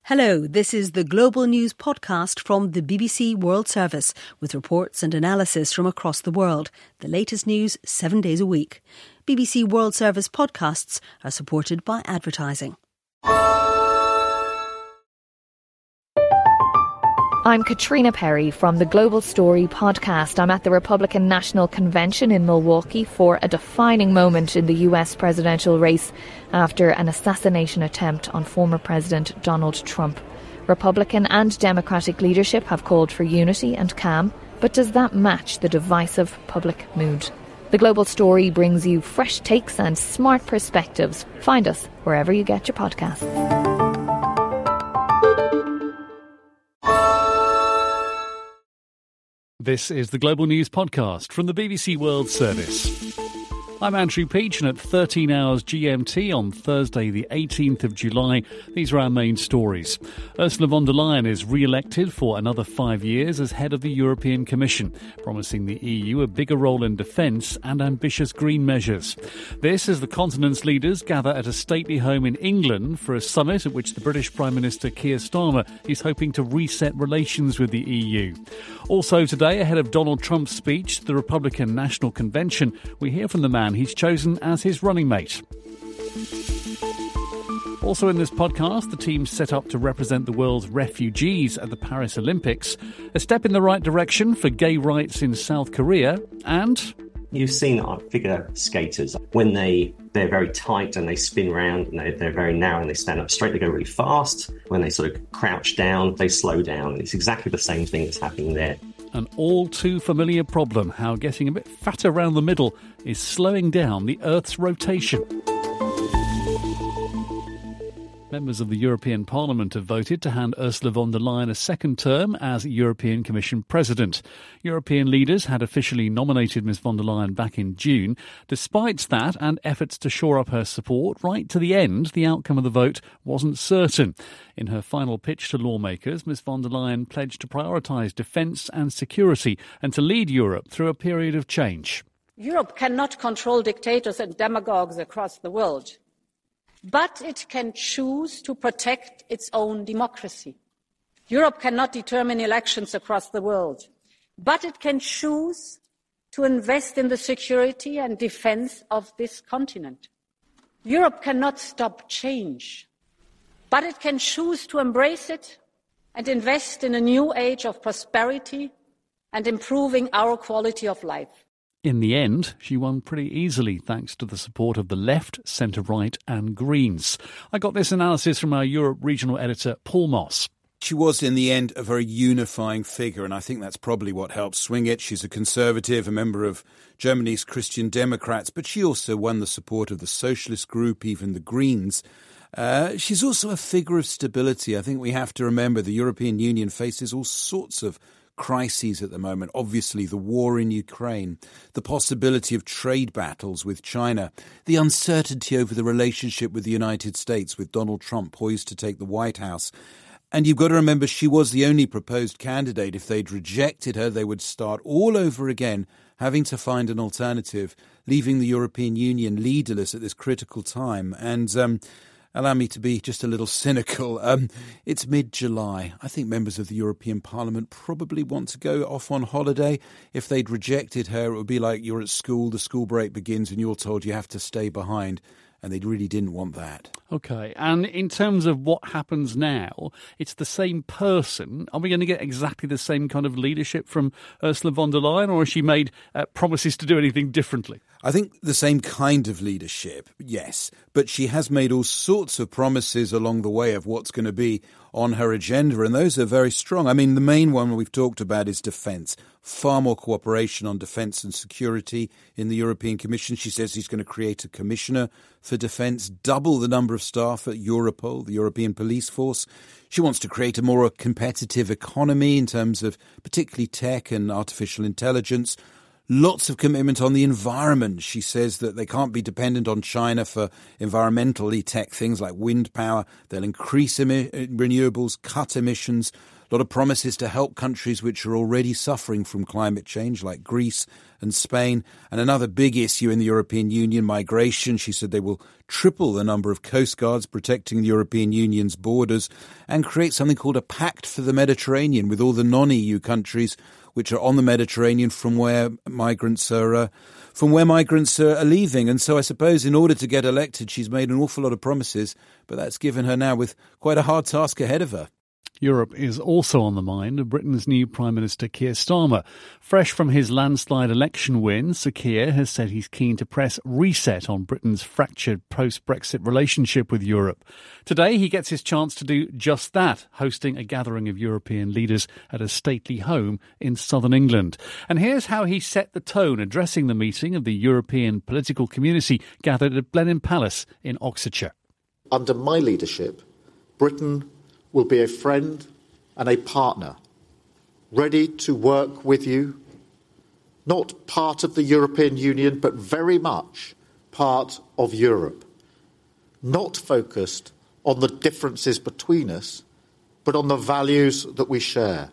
Hello, this is the Global News podcast from the BBC World Service with reports and analysis from across the world. The latest news 7 days a week. BBC World Service podcasts are supported by advertising. I'm Katrina Perry from the Global Story podcast. I'm at the Republican National Convention in Milwaukee for a defining moment in the US presidential race after an assassination attempt on former President Donald Trump. Republican and Democratic leadership have called for unity and calm, but does that match the divisive public mood? The Global Story brings you fresh takes and smart perspectives. Find us wherever you get your podcasts. This is the Global News Podcast from the BBC World Service. I'm Andrew Peach, and at 13 hours GMT on Thursday the 18th of July, these are our main stories. Ursula von der Leyen is re-elected for another 5 years as head of the European Commission, promising the EU a bigger role in defence and ambitious green measures. This as the continent's leaders gather at a stately home in England for a summit at which the British Prime Minister Keir Starmer is hoping to reset relations with the EU. Also today, ahead of Donald Trump's speech to the Republican National Convention, we hear from the man he's chosen as his running mate. Also in this podcast, the team set up to represent the world's refugees at the Paris Olympics, a step in the right direction for gay rights in South Korea, and... You've seen figure skaters, when they're very tight and they spin round and they're very narrow and they stand up straight, they go really fast. When they sort of crouch down, they slow down. And it's exactly the same thing that's happening there. An all too familiar problem, how getting a bit fat around the middle is slowing down the Earth's rotation. Members of the European Parliament have voted to hand Ursula von der Leyen a second term as European Commission President. European leaders had officially nominated Ms von der Leyen back in June. Despite that and efforts to shore up her support, right to the end, the outcome of the vote wasn't certain. In her final pitch to lawmakers, Ms von der Leyen pledged to prioritise defence and security and to lead Europe through a period of change. Europe cannot control dictators and demagogues across the world. But it can choose to protect its own democracy. Europe cannot determine elections across the world, but it can choose to invest in the security and defence of this continent. Europe cannot stop change, but it can choose to embrace it and invest in a new age of prosperity and improving our quality of life. In the end, she won pretty easily thanks to the support of the left, centre-right and Greens. I got this analysis from our Europe regional editor, Paul Moss. She was, in the end, a very unifying figure, and I think that's probably what helped swing it. She's a conservative, a member of Germany's Christian Democrats, but she also won the support of the Socialist group, even the Greens. She's also a figure of stability. I think we have to remember the European Union faces all sorts of crises at the moment. Obviously, the war in Ukraine, the possibility of trade battles with China, the uncertainty over the relationship with the United States, with Donald Trump poised to take the White House. And you've got to remember she was the only proposed candidate. If they'd rejected her, they would start all over again, having to find an alternative, leaving the European Union leaderless at this critical time. And allow me to be just a little cynical. It's mid-July. I think members of the European Parliament probably want to go off on holiday. If they'd rejected her, it would be like you're at school, the school break begins and you're told you have to stay behind. And they really didn't want that. OK, and in terms of what happens now, it's the same person. Are we going to get exactly the same kind of leadership from Ursula von der Leyen, or has she made promises to do anything differently? I think the same kind of leadership, yes. But she has made all sorts of promises along the way of what's going to be on her agenda, and those are very strong. I mean, the main one we've talked about is defence. Far more cooperation on defence and security in the European Commission. She says she's going to create a commissioner for defence, double the number of staff at Europol, the European police force. She wants to create a more competitive economy in terms of particularly tech and artificial intelligence. Lots of commitment on the environment. She says that they can't be dependent on China for environmentally tech things like wind power. They'll increase renewables, cut emissions. A lot of promises to help countries which are already suffering from climate change, like Greece and Spain. And another big issue in the European Union, migration. She said they will triple the number of coastguards protecting the European Union's borders and create something called a Pact for the Mediterranean with all the non-EU countries which are on the Mediterranean from where migrants are leaving. And so I suppose in order to get elected, she's made an awful lot of promises, but that's given her now with quite a hard task ahead of her. Europe is also on the mind of Britain's new Prime Minister Keir Starmer. Fresh from his landslide election win, Sir Keir has said he's keen to press reset on Britain's fractured post-Brexit relationship with Europe. Today he gets his chance to do just that, hosting a gathering of European leaders at a stately home in southern England. And here's how he set the tone addressing the meeting of the European political community gathered at Blenheim Palace in Oxfordshire. Under my leadership, Britain will be a friend and a partner, ready to work with you, not part of the European Union, but very much part of Europe, not focused on the differences between us, but on the values that we share,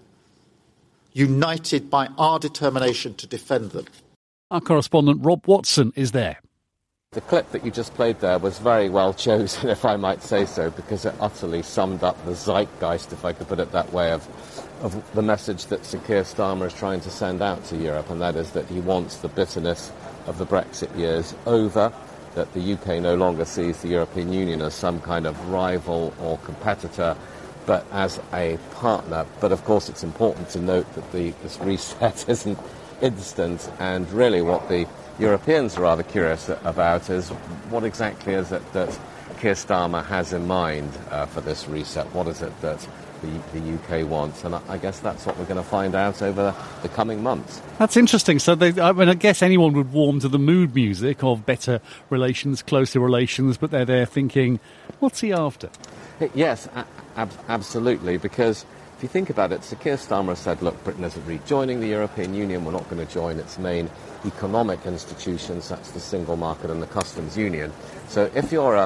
united by our determination to defend them. Our correspondent Rob Watson is there. The clip that you just played there was very well chosen, if I might say so, because it utterly summed up the zeitgeist, if I could put it that way, of the message that Sir Keir Starmer is trying to send out to Europe, and that is that he wants the bitterness of the Brexit years over, that the UK no longer sees the European Union as some kind of rival or competitor, but as a partner. But of course it's important to note that this reset isn't instant, and really what the Europeans are rather curious about is what exactly is it that Keir Starmer has in mind for this reset? What is it that the UK wants? And I guess that's what we're going to find out over the coming months. That's interesting. So I guess anyone would warm to the mood music of better relations, closer relations, but they're there thinking, what's he after? Yes, absolutely, because if you think about it, Sir Keir Starmer said, look, Britain isn't rejoining the European Union, we're not going to join its main economic institutions, that's the single market and the customs union. So if you're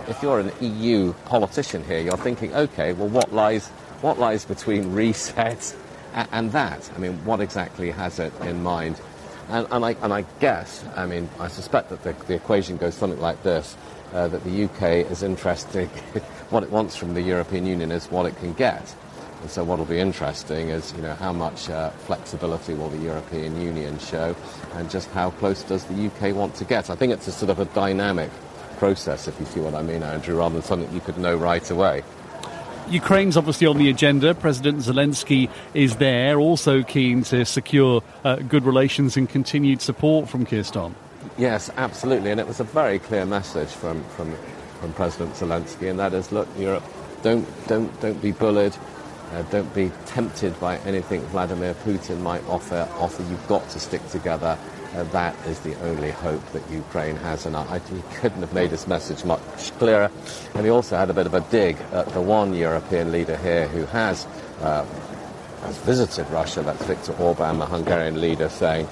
an EU politician here, you're thinking, okay, well, what lies between reset and that? I mean, what exactly has it in mind? And I guess, I suspect that the equation goes something like this, that the UK is interested, what it wants from the European Union is what it can get. And so what will be interesting is, how much flexibility will the European Union show, and just how close does the UK want to get? I think it's a sort of a dynamic process, if you see what I mean, Andrew, rather than something you could know right away. Ukraine's obviously on the agenda. President Zelensky is there, also keen to secure good relations and continued support from Keir Starmer. Yes, absolutely, and it was a very clear message from President Zelensky, and that is, look, Europe, don't be bullied. Don't be tempted by anything Vladimir Putin might offer. You've got to stick together. That is the only hope that Ukraine has. And he couldn't have made his message much clearer. And he also had a bit of a dig at the one European leader here who has visited Russia. That's Viktor Orban, the Hungarian leader, saying,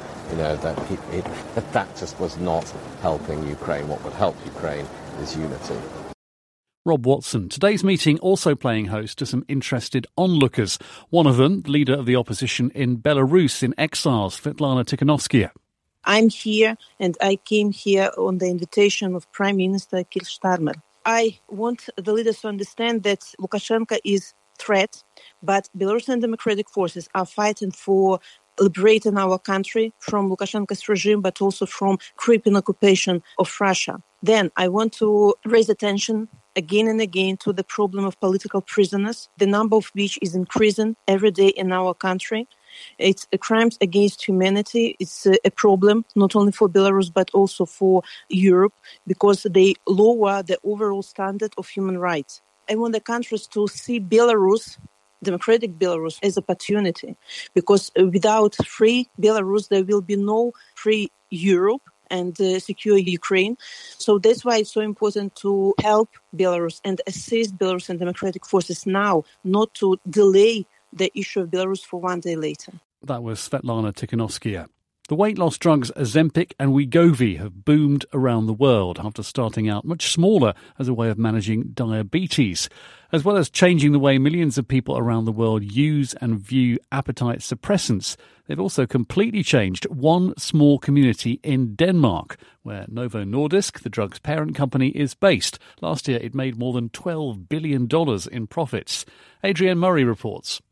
that just was not helping Ukraine. What would help Ukraine is unity. Rob Watson. Today's meeting also playing host to some interested onlookers. One of them, the leader of the opposition in Belarus in exile, Svetlana Tikhanovskaya. I'm here, and I came here on the invitation of Prime Minister Keir Starmer. I want the leaders to understand that Lukashenko is a threat, but Belarusian democratic forces are fighting for liberating our country from Lukashenko's regime, but also from creeping occupation of Russia. Then I want to raise attention again and again to the problem of political prisoners, the number of which is increasing every day in our country. It's a crimes against humanity. It's a problem not only for Belarus but also for Europe because they lower the overall standard of human rights. I want the countries to see Belarus, democratic Belarus, as opportunity because without free Belarus there will be no free Europe and secure Ukraine. So that's why it's so important to help Belarus and assist Belarusian democratic forces now, not to delay the issue of Belarus for one day later. That was Svetlana Tikhanovskaya. The weight loss drugs Ozempic and Wegovy have boomed around the world after starting out much smaller as a way of managing diabetes. As well as changing the way millions of people around the world use and view appetite suppressants, they've also completely changed one small community in Denmark, where Novo Nordisk, the drug's parent company, is based. Last year it made more than $12 billion in profits. Adrienne Murray reports.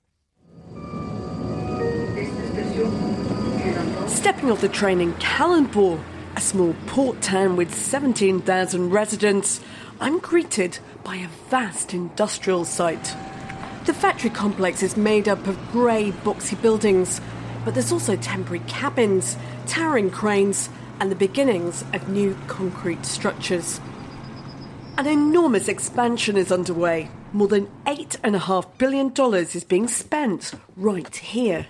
Stepping off the train in Kalundborg, a small port town with 17,000 residents, I'm greeted by a vast industrial site. The factory complex is made up of grey, boxy buildings, but there's also temporary cabins, towering cranes, and the beginnings of new concrete structures. An enormous expansion is underway. More than $8.5 billion is being spent right here.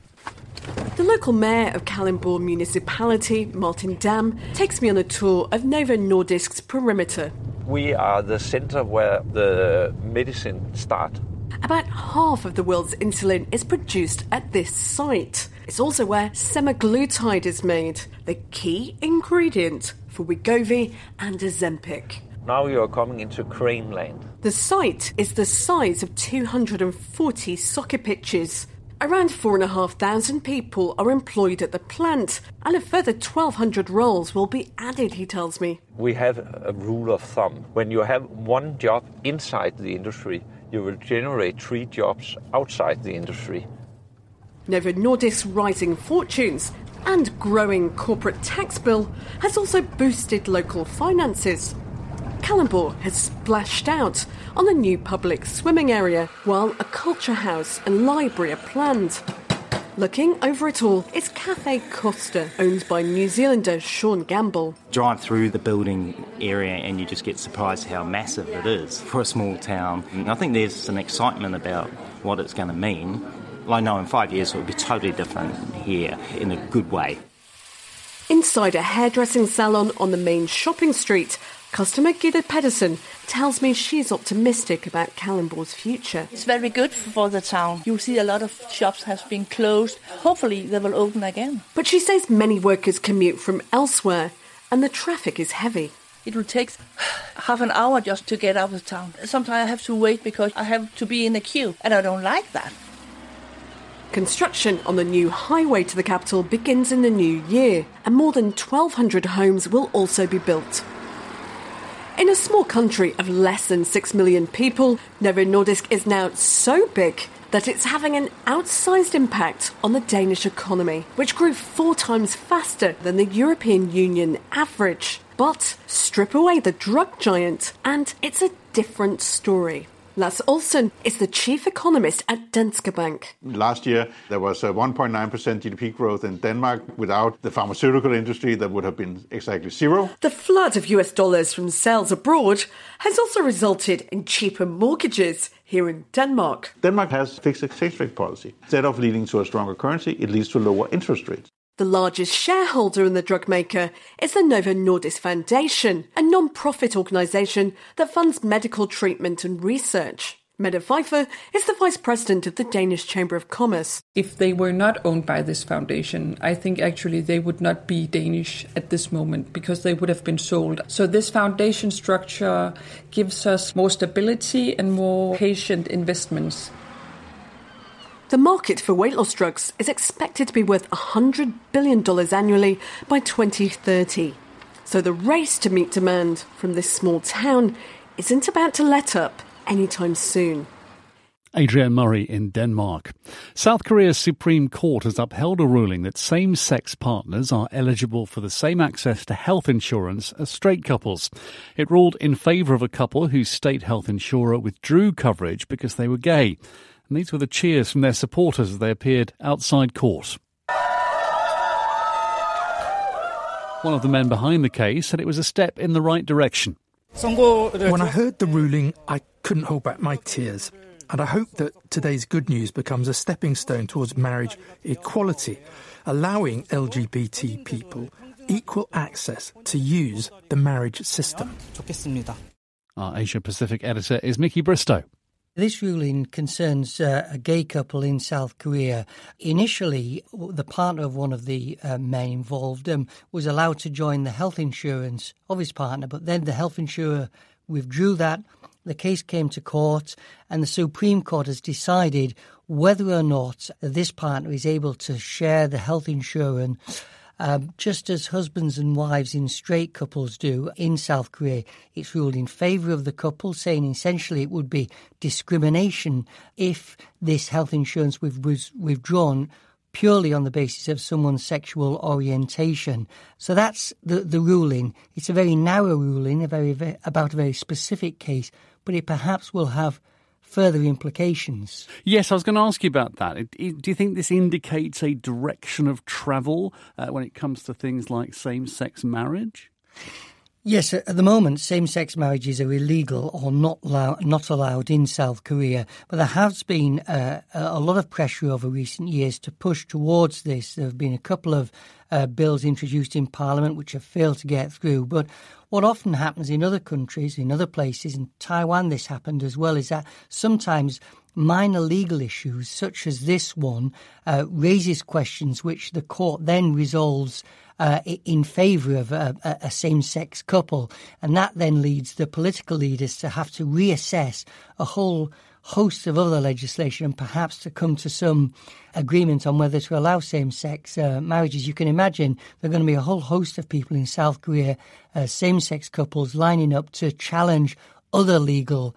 The local mayor of Kalundborg municipality, Martin Dam, takes me on a tour of Novo Nordisk's perimeter. We are the centre where the medicine starts. About half of the world's insulin is produced at this site. It's also where semaglutide is made, the key ingredient for Wegovy and Ozempic. Now you are coming into crane land. The site is the size of 240 soccer pitches. Around 4,500 people are employed at the plant, and a further 1,200 roles will be added, he tells me. We have a rule of thumb. When you have one job inside the industry, you will generate 3 jobs outside the industry. Novo Nordisk's rising fortunes and growing corporate tax bill has also boosted local finances. Kalundborg has splashed out on a new public swimming area, while a culture house and library are planned. Looking over it all is Cafe Costa, owned by New Zealander Sean Gamble. Drive through the building area and you just get surprised how massive it is for a small town. And I think there's an excitement about what it's going to mean. I know in 5 years it will be totally different here in a good way. Inside a hairdressing salon on the main shopping street, customer Gitte Pedersen tells me she's optimistic about Kalundborg's future. It's very good for the town. You see a lot of shops have been closed. Hopefully they will open again. But she says many workers commute from elsewhere and the traffic is heavy. It will take half an hour just to get out of town. Sometimes I have to wait because I have to be in a queue, and I don't like that. Construction on the new highway to the capital begins in the new year, and more than 1,200 homes will also be built. In a small country of less than 6 million people, Novo Nordisk is now so big that it's having an outsized impact on the Danish economy, which grew 4 times faster than the European Union average. But strip away the drug giant, and it's a different story. Lasse Olsen is the chief economist at Danske Bank. Last year, there was a 1.9% GDP growth in Denmark. Without the pharmaceutical industry, that would have been exactly zero. The flood of US dollars from sales abroad has also resulted in cheaper mortgages here in Denmark. Denmark has fixed exchange rate policy. Instead of leading to a stronger currency, it leads to lower interest rates. The largest shareholder in the drug maker is the Novo Nordisk Foundation, a non-profit organisation that funds medical treatment and research. Mette Pfeiffer is the vice president of the Danish Chamber of Commerce. If they were not owned by this foundation, I think actually they would not be Danish at this moment because they would have been sold. So this foundation structure gives us more stability and more patient investments. The market for weight loss drugs is expected to be worth $100 billion annually by 2030. So the race to meet demand from this small town isn't about to let up anytime soon. Adrienne Murray in Denmark. South Korea's Supreme Court has upheld a ruling that same-sex partners are eligible for the same access to health insurance as straight couples. It ruled in favour of a couple whose state health insurer withdrew coverage because they were gay. And these were the cheers from their supporters as they appeared outside court. One of the men behind the case said it was a step in the right direction. When I heard the ruling, I couldn't hold back my tears. And I hope that today's good news becomes a stepping stone towards marriage equality, allowing LGBT people equal access to use the marriage system. Our Asia Pacific editor is Mickey Bristow. This ruling concerns a gay couple in South Korea. Initially, the partner of one of the men involved was allowed to join the health insurance of his partner, but then the health insurer withdrew that. The case came to court, and the Supreme Court has decided whether or not this partner is able to share the health insurance just as husbands and wives in straight couples do in South Korea. It's ruled in favour of the couple, saying essentially it would be discrimination if this health insurance was withdrawn purely on the basis of someone's sexual orientation. So that's the ruling. It's a very narrow ruling, about a very specific case, but it perhaps will have further implications. Yes, I was going to ask you about that. Do you think this indicates a direction of travel when it comes to things like same-sex marriage? Yes, at the moment, same-sex marriages are illegal or not allowed in South Korea. But there has been a lot of pressure over recent years to push towards this. There have been a couple of bills introduced in Parliament which have failed to get through. But what often happens in other countries, in other places, in Taiwan this happened as well, is that sometimes minor legal issues, such as this one, raises questions which the court then resolves in favour of a same-sex couple. And that then leads the political leaders to have to reassess a whole host of other legislation and perhaps to come to some agreement on whether to allow same-sex marriages. You can imagine there are going to be a whole host of people in South Korea, same-sex couples, lining up to challenge other legal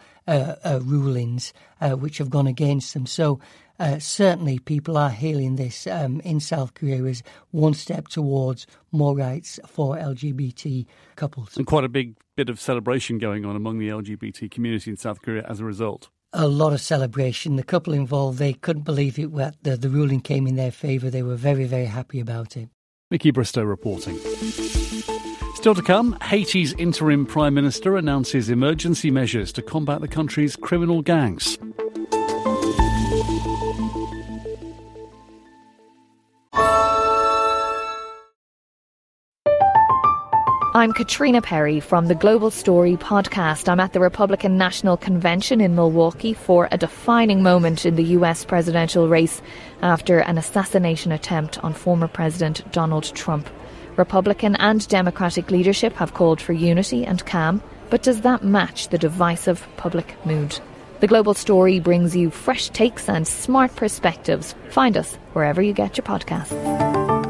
rulings which have gone against them. So certainly people are hailing this in South Korea as one step towards more rights for LGBT couples. And quite a big bit of celebration going on among the LGBT community in South Korea as a result. A lot of celebration. The couple involved, they couldn't believe it when the ruling came in their favour. They were very, very happy about it. Mickey Bristow reporting. Still to come, Haiti's interim Prime Minister announces emergency measures to combat the country's criminal gangs. I'm Katrina Perry from the Global Story podcast. I'm at the Republican National Convention in Milwaukee for a defining moment in the US presidential race after an assassination attempt on former President Donald Trump. Republican and Democratic leadership have called for unity and calm, but does that match the divisive public mood? The Global Story brings you fresh takes and smart perspectives. Find us wherever you get your podcasts.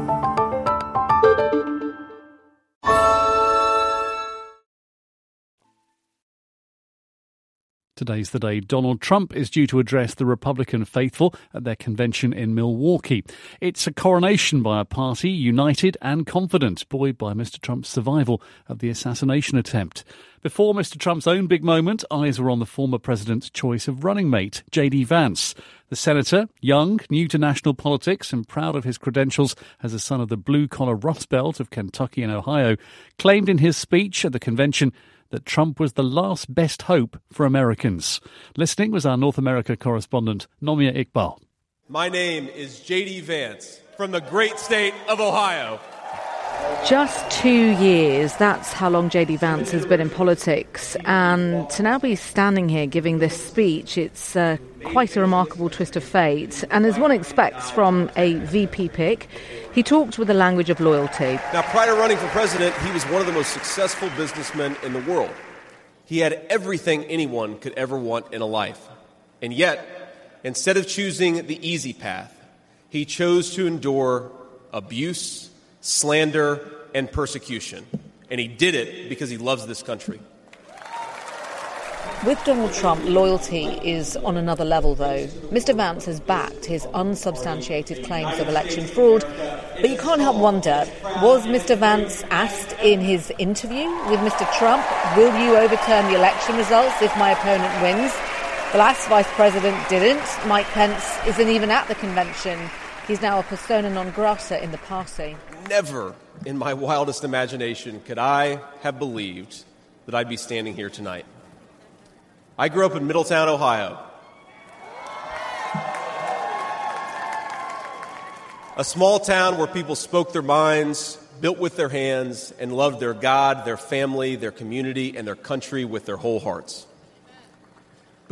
Today's the day Donald Trump is due to address the Republican faithful at their convention in Milwaukee. It's a coronation by a party united and confident, buoyed by Mr. Trump's survival of the assassination attempt. Before Mr. Trump's own big moment, eyes were on the former president's choice of running mate, J.D. Vance. The senator, young, new to national politics and proud of his credentials as a son of the blue-collar Rust Belt of Kentucky and Ohio, claimed in his speech at the convention that Trump was the last best hope for Americans. Listening was our North America correspondent, Nomia Iqbal. My name is J.D. Vance from the great state of Ohio. Just 2 years, that's how long J.D. Vance has been in politics. And to now be standing here giving this speech, it's quite a remarkable twist of fate. And as one expects from a VP pick, he talked with the language of loyalty. Now, prior to running for president, he was one of the most successful businessmen in the world. He had everything anyone could ever want in a life. And yet, instead of choosing the easy path, he chose to endure abuse, slander, and persecution. And he did it because he loves this country. With Donald Trump, loyalty is on another level, though. Mr. Vance has backed his unsubstantiated claims of election fraud. But you can't help wonder, was Mr. Vance asked in his interview with Mr. Trump, will you overturn the election results if my opponent wins? The last vice president didn't. Mike Pence isn't even at the convention. He's now a persona non grata in the party. Never in my wildest imagination could I have believed that I'd be standing here tonight. I grew up in Middletown, Ohio. A small town where people spoke their minds, built with their hands, and loved their God, their family, their community, and their country with their whole hearts.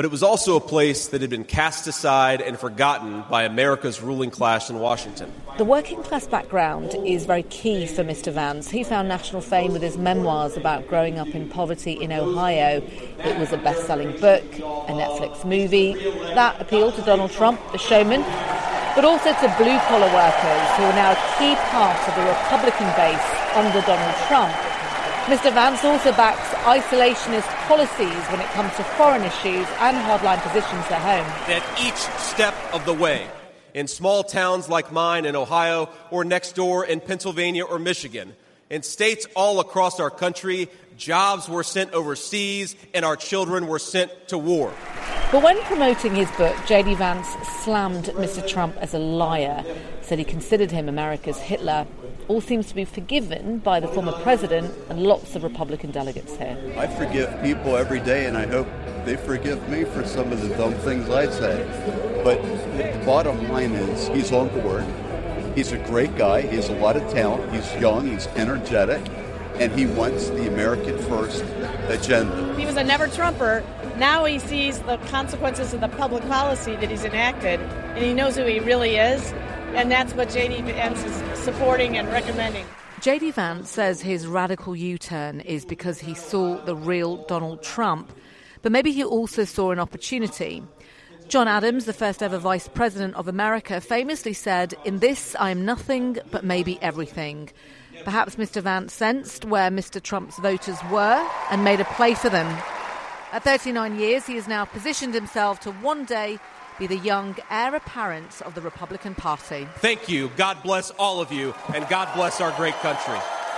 but it was also a place that had been cast aside and forgotten by America's ruling class in Washington. The working class background is very key for Mr. Vance. He found national fame with his memoirs about growing up in poverty in Ohio. It was a best-selling book, a Netflix movie. That appealed to Donald Trump, the showman, but also to blue-collar workers who are now a key part of the Republican base under Donald Trump. Mr. Vance also backs isolationist policies when it comes to foreign issues and hardline positions at home. At each step of the way, in small towns like mine in Ohio or next door in Pennsylvania or Michigan, in states all across our country, jobs were sent overseas and our children were sent to war. But when promoting his book, J.D. Vance slammed Mr. Trump as a liar, said he considered him America's Hitler. All seems to be forgiven by the former president and lots of Republican delegates here. I forgive people every day, and I hope they forgive me for some of the dumb things I say. But the bottom line is he's on board. He's a great guy. He has a lot of talent. He's young. He's energetic. And he wants the American First agenda. He was a never-Trumper. Now he sees the consequences of the public policy that he's enacted, and he knows who he really is. And that's what J.D. Vance is supporting and recommending. J.D. Vance says his radical U-turn is because he saw the real Donald Trump, but maybe he also saw an opportunity. John Adams, the first ever Vice President of America, famously said, "In this, I am nothing but maybe everything." Perhaps Mr. Vance sensed where Mr. Trump's voters were and made a play for them. At 39 years, he has now positioned himself to one day be the young heir apparent of the Republican Party. Thank you. God bless all of you, and God bless our great country.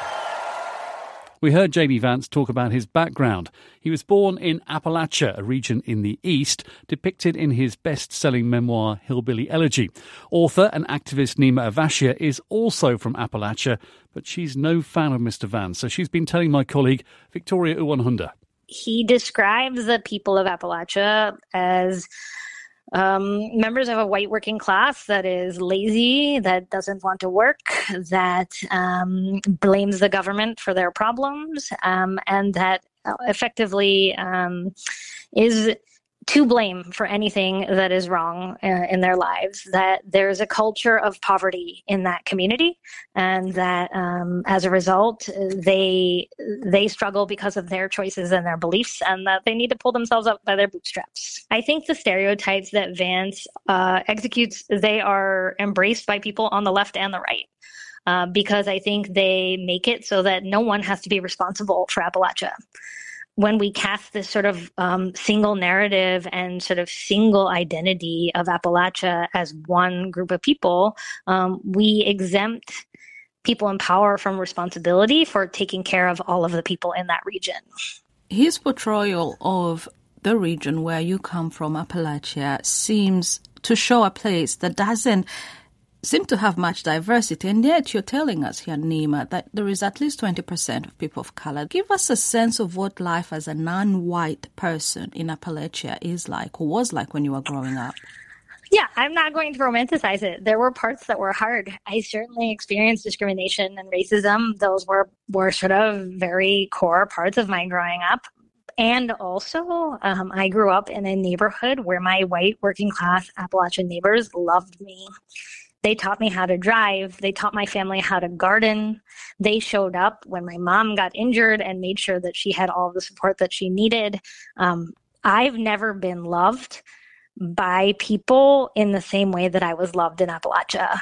We heard J.D. Vance talk about his background. He was born in Appalachia, a region in the East, depicted in his best-selling memoir, Hillbilly Elegy. Author and activist Nima Avashia is also from Appalachia, but she's no fan of Mr. Vance, so she's been telling my colleague Victoria Uwanhunda. He describes the people of Appalachia as members of a white working class that is lazy, that doesn't want to work, that blames the government for their problems, and that effectively is to blame for anything that is wrong in their lives, that there's a culture of poverty in that community, and that as a result, they struggle because of their choices and their beliefs, and that they need to pull themselves up by their bootstraps. I think the stereotypes that Vance executes, they are embraced by people on the left and the right, because I think they make it so that no one has to be responsible for Appalachia. When we cast this sort of single narrative and sort of single identity of Appalachia as one group of people, we exempt people in power from responsibility for taking care of all of the people in that region. His portrayal of the region where you come from, Appalachia, seems to show a place that doesn't seem to have much diversity, and yet you're telling us here, Nima, that there is at least 20% of people of color. Give us a sense of what life as a non-white person in Appalachia is like, or was like when you were growing up. Yeah, I'm not going to romanticize it. There were parts that were hard. I certainly experienced discrimination and racism. Those were sort of very core parts of my growing up. And also, I grew up in a neighborhood where my white working class Appalachian neighbors loved me. They taught me how to drive. They taught my family how to garden. They showed up when my mom got injured and made sure that she had all the support that she needed. I've never been loved by people in the same way that I was loved in Appalachia.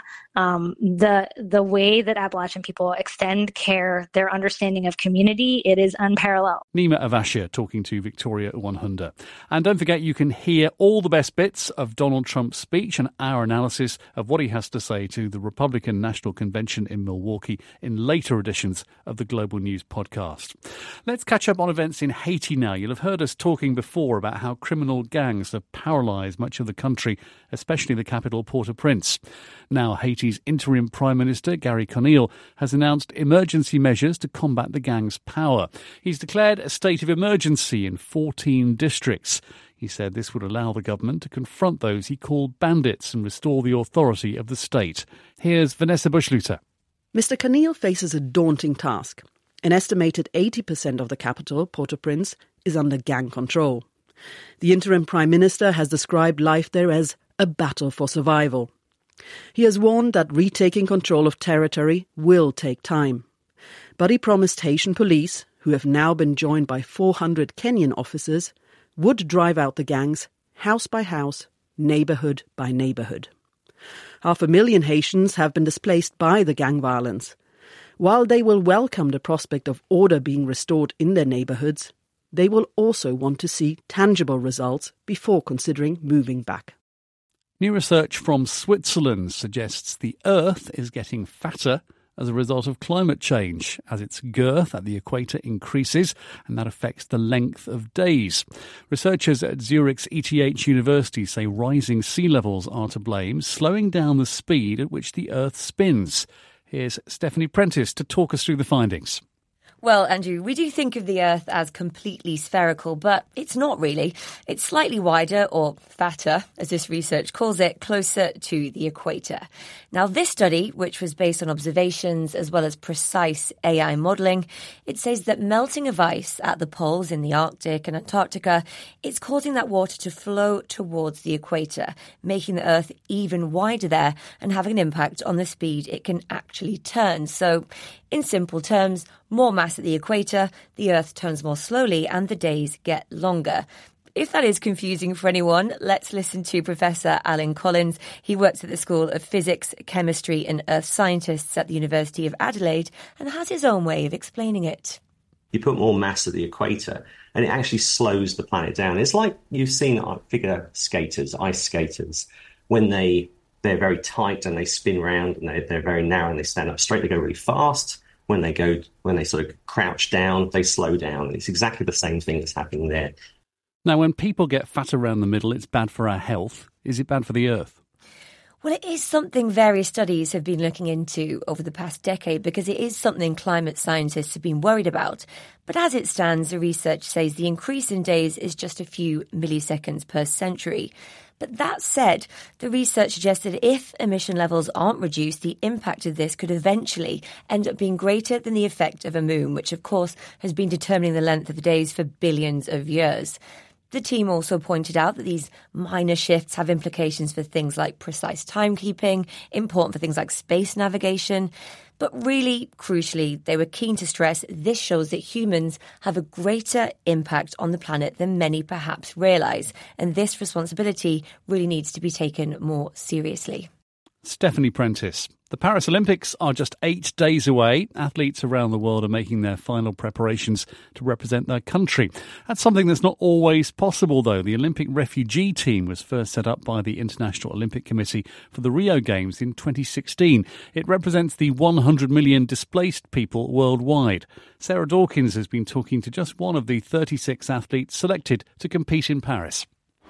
The way that Appalachian people extend care, their understanding of community, it is unparalleled. Nima Avashia talking to Victoria Uwanhunda. And don't forget, you can hear all the best bits of Donald Trump's speech and our analysis of what he has to say to the Republican National Convention in Milwaukee in later editions of the Global News podcast. Let's catch up on events in Haiti now. You'll have heard us talking before about how criminal gangs have paralysed much of the country, especially the capital Port-au-Prince. Now, Haiti's interim Prime Minister, Gary Conille, has announced emergency measures to combat the gang's power. He's declared a state of emergency in 14 districts. He said this would allow the government to confront those he called bandits and restore the authority of the state. Here's Vanessa Bushluter. Mr. Conille faces a daunting task. An estimated 80% of the capital, Port-au-Prince, is under gang control. The interim Prime Minister has described life there as a battle for survival. He has warned that retaking control of territory will take time. But he promised Haitian police, who have now been joined by 400 Kenyan officers, would drive out the gangs house by house, neighbourhood by neighbourhood. 500,000 Haitians have been displaced by the gang violence. While they will welcome the prospect of order being restored in their neighbourhoods, they will also want to see tangible results before considering moving back. New research from Switzerland suggests the Earth is getting fatter as a result of climate change, as its girth at the equator increases, and that affects the length of days. Researchers at Zurich's ETH University say rising sea levels are to blame, slowing down the speed at which the Earth spins. Here's Stephanie Prentice to talk us through the findings. Well, Andrew, we do think of the Earth as completely spherical, but it's not really. It's slightly wider, or fatter, as this research calls it, closer to the equator. Now, this study, which was based on observations as well as precise AI modelling, it says that melting of ice at the poles in the Arctic and Antarctica, it's causing that water to flow towards the equator, making the Earth even wider there and having an impact on the speed it can actually turn. So, in simple terms, more mass at the equator, the Earth turns more slowly and the days get longer. If that is confusing for anyone, let's listen to Professor Alan Collins. He works at the School of Physics, Chemistry and Earth Scientists at the University of Adelaide and has his own way of explaining it. You put more mass at the equator and it actually slows the planet down. It's like you've seen figure skaters, ice skaters, when they're very tight and they spin round and they're very narrow and they stand up straight, they go really fast. When they sort of crouch down, they slow down. It's exactly the same thing that's happening there. Now, when people get fat around the middle, it's bad for our health. Is it bad for the Earth? Well, it is something various studies have been looking into over the past decade because it is something climate scientists have been worried about. But as it stands, the research says the increase in days is just a few milliseconds per century. But that said, the research suggests that if emission levels aren't reduced, the impact of this could eventually end up being greater than the effect of a moon, which of course has been determining the length of the days for billions of years. The team also pointed out that these minor shifts have implications for things like precise timekeeping, important for things like space navigation. But really, crucially, they were keen to stress this shows that humans have a greater impact on the planet than many perhaps realise. And this responsibility really needs to be taken more seriously. Stephanie Prentice. The Paris Olympics are just 8 days away. Athletes around the world are making their final preparations to represent their country. That's something that's not always possible, though. The Olympic refugee team was first set up by the International Olympic Committee for the Rio Games in 2016. It represents the 100 million displaced people worldwide. Sarah Dawkins has been talking to just one of the 36 athletes selected to compete in Paris.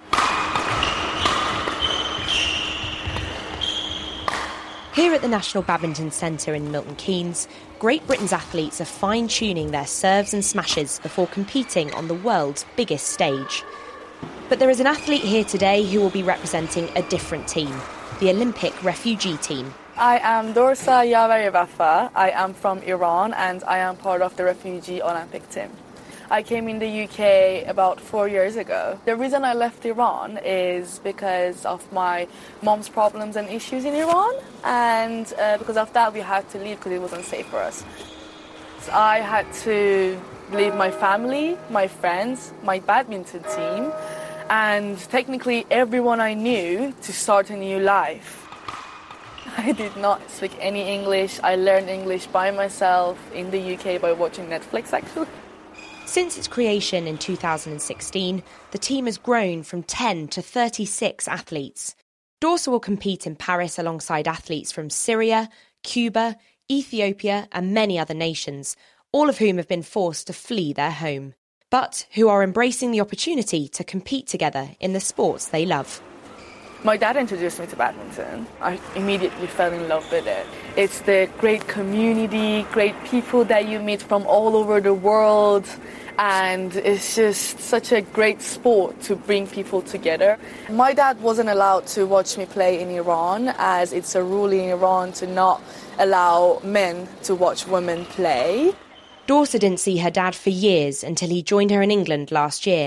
Here at the National Badminton Centre in Milton Keynes, Great Britain's athletes are fine-tuning their serves and smashes before competing on the world's biggest stage. But there is an athlete here today who will be representing a different team, the Olympic refugee team. I am Dorsa Yavayevafa. I am from Iran and I am part of the refugee Olympic team. I came in the UK about 4 years ago. The reason I left Iran is because of my mom's problems and issues in Iran, and because of that we had to leave because it wasn't safe for us. So I had to leave my family, my friends, my badminton team, and technically everyone I knew to start a new life. I did not speak any English. I learned English by myself in the UK by watching Netflix, actually. Since its creation in 2016, the team has grown from 10 to 36 athletes. Dorsa will compete in Paris alongside athletes from Syria, Cuba, Ethiopia and many other nations, all of whom have been forced to flee their home, but who are embracing the opportunity to compete together in the sports they love. My dad introduced me to badminton. I immediately fell in love with it. It's the great community, great people that you meet from all over the world, and it's just such a great sport to bring people together. My dad wasn't allowed to watch me play in Iran, as it's a rule in Iran to not allow men to watch women play. Dorsa didn't see her dad for years until he joined her in England last year.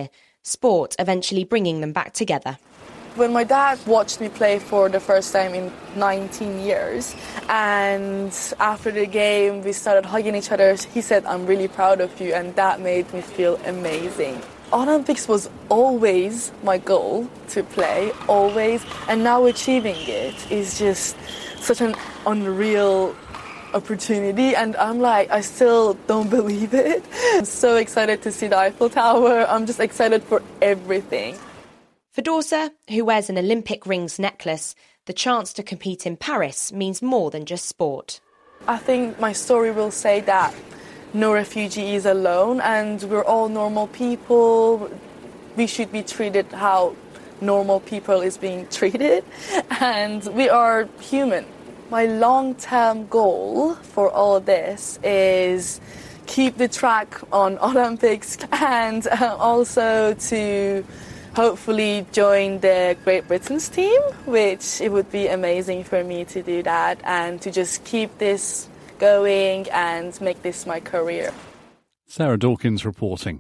sport eventually bringing them back together. When my dad watched me play for the first time in 19 years, and after the game we started hugging each other, he said, "I'm really proud of you," and that made me feel amazing. Olympics was always my goal to play, always, and now achieving it is just such an unreal opportunity, and I still don't believe it. I'm so excited to see the Eiffel Tower. I'm just excited for everything. For Dorsa, who wears an Olympic rings necklace, the chance to compete in Paris means more than just sport. I think my story will say that no refugee is alone, and we're all normal people. We should be treated how normal people is being treated, and we are human. My long-term goal for all this is keep the track on Olympics, and also to hopefully join the Great Britain's team, which it would be amazing for me to do that and to just keep this going and make this my career. Sarah Dawkins reporting.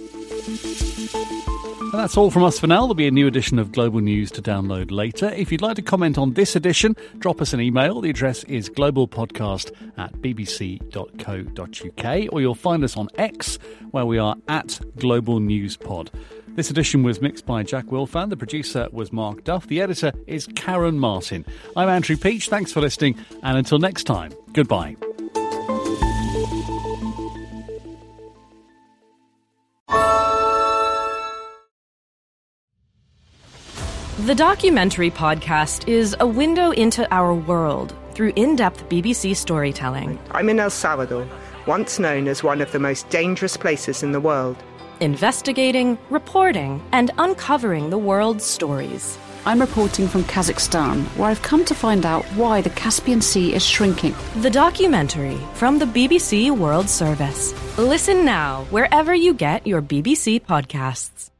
And that's all from us for now. There'll be a new edition of Global News to download later. If you'd like to comment on this edition, drop us an email. The address is globalpodcast@bbc.co.uk, or you'll find us on X, where we are @GlobalNewsPod. This edition was mixed by Jack Wilfan. The producer was Mark Duff. The editor is Karen Martin. I'm Andrew Peach. Thanks for listening. And until next time, goodbye. The Documentary Podcast is a window into our world through in-depth BBC storytelling. I'm in El Salvador, once known as one of the most dangerous places in the world. Investigating, reporting, and uncovering the world's stories. I'm reporting from Kazakhstan, where I've come to find out why the Caspian Sea is shrinking. The Documentary from the BBC World Service. Listen now wherever you get your BBC podcasts.